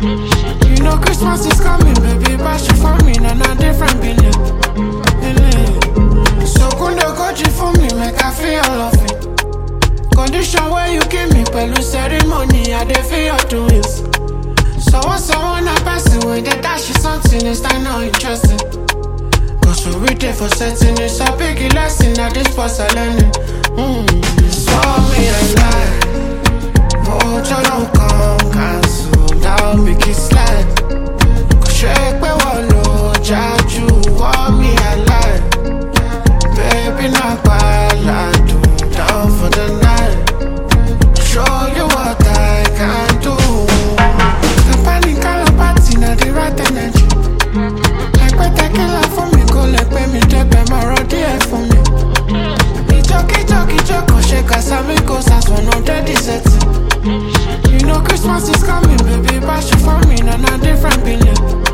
You know Christmas is coming, baby, but you for me, and a different feeling. So kundo koji for me, make I feel all of it. Condition where you give me, pelu ceremony, I dey feel your doings. So what's someone I pass away, they dash you something, it's not interesting. Cause we wait there for setting, it's a big lesson that this was a learning. So me I lie. Oh, don't come cancel, now make it slide. Shake me one low, judge you, want me alive. Baby, not bad, I do down for the night. Show you what I can do. The panic all about in the right energy. Like what I kill for me, go like me, take my road here for me. Joke, shake us, I make us as one of the desserts. You know Christmas is coming, baby, but you for me, and a different feeling.